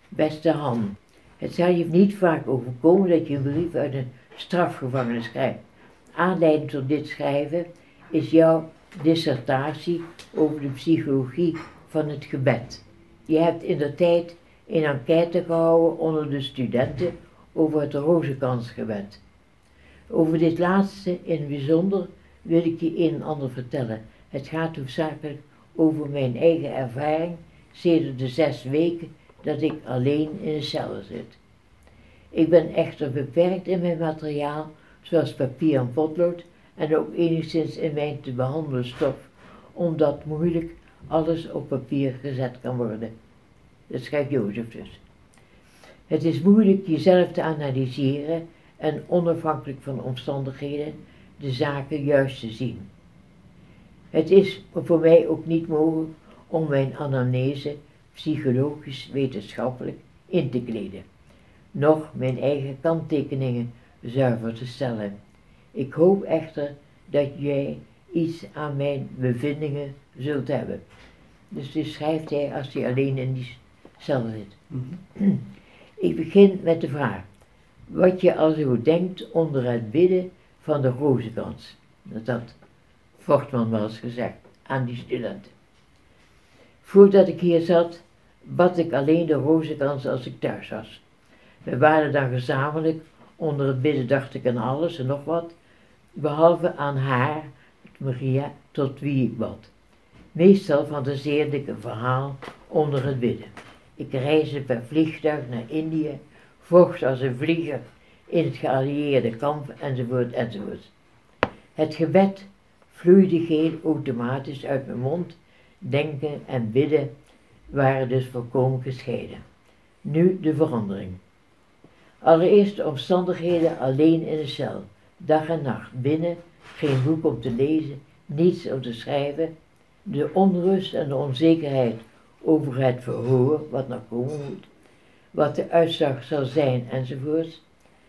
Beste Han, het zal je niet vaak overkomen dat je een brief uit een strafgevangenis schrijft. Aanleiding tot dit schrijven is jouw dissertatie over de psychologie van het gebed. Je hebt indertijd een enquête gehouden onder de studenten over het rozenkransgebed. Over dit laatste in het bijzonder wil ik je een en ander vertellen. Het gaat hoofdzakelijk over mijn eigen ervaring sedert de 6 weken dat ik alleen in een cel zit. Ik ben echter beperkt in mijn materiaal, zoals papier en potlood, en ook enigszins in mijn te behandelen stof, omdat moeilijk alles op papier gezet kan worden. Dat schrijft Jozef dus. Het is moeilijk jezelf te analyseren en onafhankelijk van omstandigheden de zaken juist te zien. Het is voor mij ook niet mogelijk om mijn anamnese psychologisch wetenschappelijk in te kleden, noch mijn eigen kanttekeningen zuiver te stellen. Ik hoop echter dat jij iets aan mijn bevindingen zult hebben. Dus dit schrijft hij als hij alleen in die cel zit. Ik begin met de vraag, wat je al zo denkt onder het bidden van de rozenkrans. Dat had Fortman wel eens gezegd aan die studenten. Voordat ik hier zat, bad ik alleen de rozenkrans als ik thuis was. We waren dan gezamenlijk, onder het bidden dacht ik aan alles en nog wat, behalve aan haar, Maria, tot wie ik bad. Meestal fantaseerde ik een verhaal onder het bidden. Ik reisde per vliegtuig naar Indië, vocht als een vlieger in het geallieerde kamp, enzovoort, enzovoort. Het gebed vloeide geheel automatisch uit mijn mond, denken en bidden waren dus volkomen gescheiden. Nu de verandering. Allereerst de omstandigheden alleen in een cel, dag en nacht, binnen, geen boek om te lezen, niets om te schrijven, de onrust en de onzekerheid over het verhoor, wat nog komen moet, wat de uitslag zal zijn, enzovoort.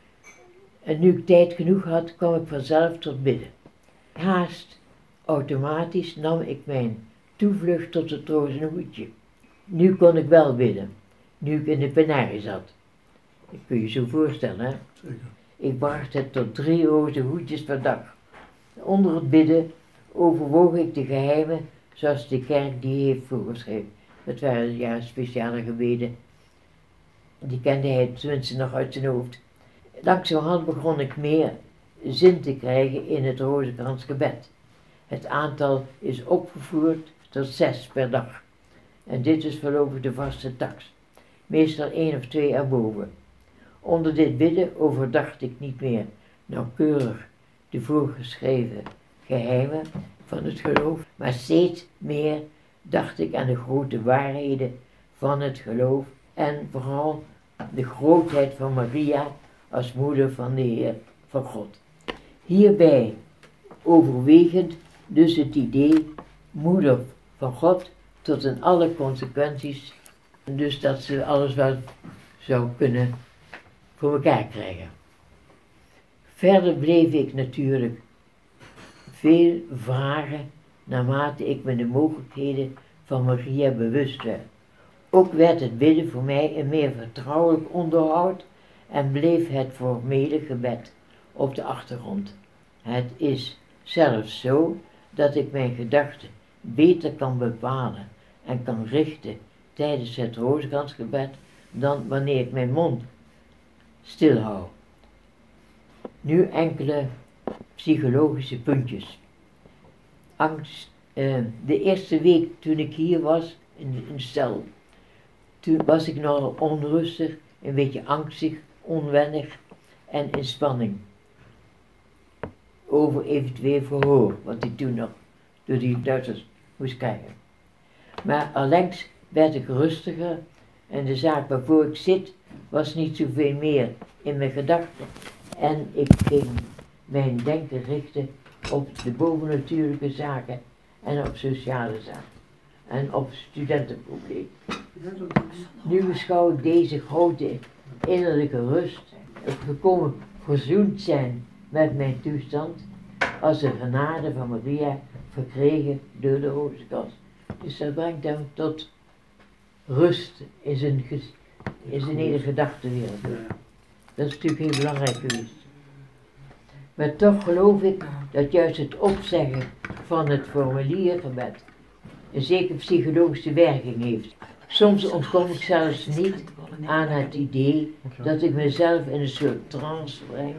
En nu ik tijd genoeg had, kwam ik vanzelf tot bidden. Haast automatisch nam ik mijn toevlucht tot het rozenhoedje. Nu kon ik wel bidden, nu ik in de penarie zat. Dat kun je zo voorstellen, hè? Zeker. Ik bracht het tot 3 rozenhoedjes per dag. Onder het bidden overwoog ik de geheimen zoals de kerk die heeft voorgeschreven. Dat waren ja speciale gebeden. Die kende hij tenminste nog uit zijn hoofd. Langzamerhand begon ik meer zin te krijgen in het rozenkransgebed. Het aantal is opgevoerd tot 6 per dag. En dit is voorlopig de vaste tax. Meestal 1 of 2 erboven. Onder dit bidden overdacht ik niet meer nauwkeurig de voorgeschreven geheimen van het geloof, maar steeds meer dacht ik aan de grote waarheden van het geloof en vooral de grootheid van Maria als moeder van de Heer van God. Hierbij overwegend dus het idee moeder van God tot in alle consequenties, dus dat ze alles wel zou kunnen voor elkaar krijgen. Verder bleef ik natuurlijk veel vragen naarmate ik me de mogelijkheden van Maria bewust werd. Ook werd het bidden voor mij een meer vertrouwelijk onderhoud en bleef het formele gebed op de achtergrond. Het is zelfs zo dat ik mijn gedachten beter kan bepalen en kan richten tijdens het rozenkransgebed dan wanneer ik mijn mond stilhoud. Nu enkele psychologische puntjes. Angst. De eerste week toen ik hier was in de cel, toen was ik nogal onrustig, een beetje angstig, onwennig en in spanning over eventueel verhoor, wat ik toen nog door die Duitsers moest krijgen. Maar allengs werd ik rustiger en de zaak waarvoor ik zit was niet zoveel meer in mijn gedachten en ik ging mijn denken richten op de bovennatuurlijke zaken en op sociale zaken en op studentenprobleem. Nu beschouw ik deze grote innerlijke rust, het volkomen verzoend zijn met mijn toestand, als de genade van Maria verkregen door de rozenkrans. Dus dat brengt hem tot rust in zijn is een hele gedachtenwereld. Dat is natuurlijk heel belangrijk geweest. Maar toch geloof ik dat juist het opzeggen van het formuliergebed een zeker psychologische werking heeft. Soms ontkom ik zelfs niet aan het idee dat ik mezelf in een soort trance breng,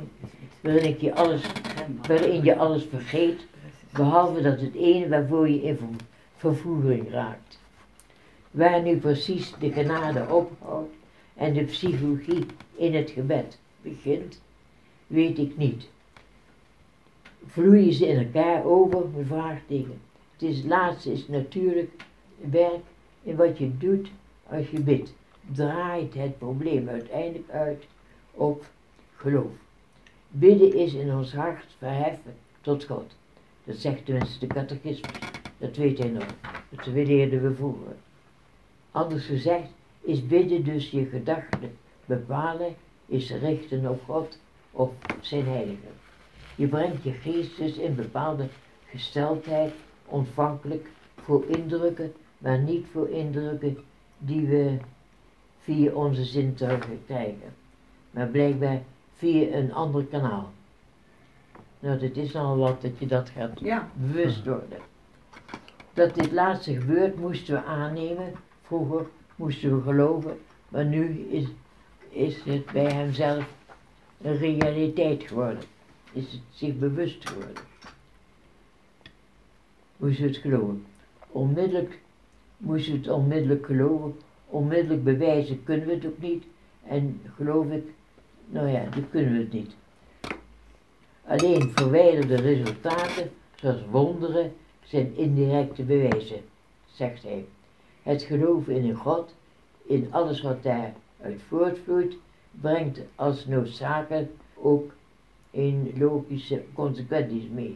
waarin je alles vergeet, behalve dat het ene waarvoor je in vervoering raakt. Waar nu precies de genade ophoudt en de psychologie in het gebed begint, weet ik niet. Vloeien ze in elkaar over, vraagteken. Het laatste is natuurlijk werk in wat je doet als je bidt. Draait het probleem uiteindelijk uit op geloof. Bidden is in ons hart verheffen tot God. Dat zegt tenminste de catechismus. Dat weet hij nog. Dat leerden we vroeger. Anders gezegd is bidden dus je gedachten bepalen, is richten op God, op zijn heilige. Je brengt je geest dus in bepaalde gesteldheid, ontvankelijk voor indrukken, maar niet voor indrukken die we via onze zintuigen krijgen, maar blijkbaar via een ander kanaal. Nou, het is nogal wat dat je dat gaat bewust worden. Dat dit laatste gebeurt moesten we aannemen, vroeger moesten we geloven, maar nu is het bij hemzelf een realiteit geworden. Is het zich bewust geworden. Moesten we het geloven. Onmiddellijk moesten we het onmiddellijk geloven. Onmiddellijk bewijzen kunnen we het ook niet. En geloof ik, nou ja, dat kunnen we het niet. Alleen verwijderde resultaten, zoals wonderen, zijn indirecte bewijzen, zegt hij. Het geloven in een God, in alles wat daaruit voortvloeit, brengt als noodzakelijk ook een logische consequenties mee.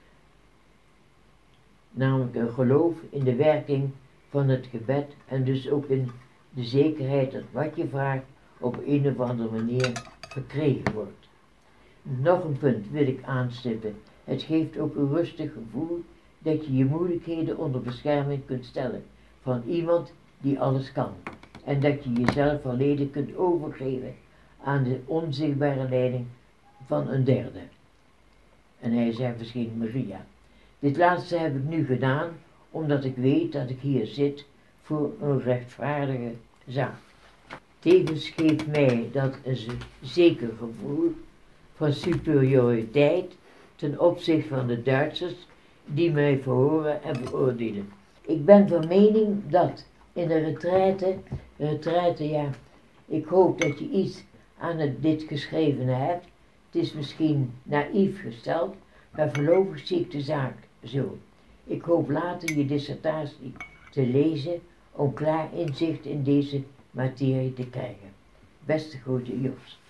Namelijk een geloof in de werking van het gebed en dus ook in de zekerheid dat wat je vraagt op een of andere manier verkregen wordt. Nog een punt wil ik aanstippen. Het geeft ook een rustig gevoel dat je je moeilijkheden onder bescherming kunt stellen van iemand die alles kan. En dat je jezelf volledig kunt overgeven aan de onzichtbare leiding van een derde. En hij zegt misschien Maria. Dit laatste heb ik nu gedaan, omdat ik weet dat ik hier zit voor een rechtvaardige zaak. Tevens geeft mij dat een zeker gevoel van superioriteit ten opzichte van de Duitsers die mij verhoren en veroordelen. Ik ben van mening dat in de retraite, ja, ik hoop dat je iets aan dit geschrevene hebt. Het is misschien naïef gesteld, maar voorlopig zie ik de zaak zo. Ik hoop later je dissertatie te lezen om klaar inzicht in deze materie te krijgen. Beste groeten, Jos.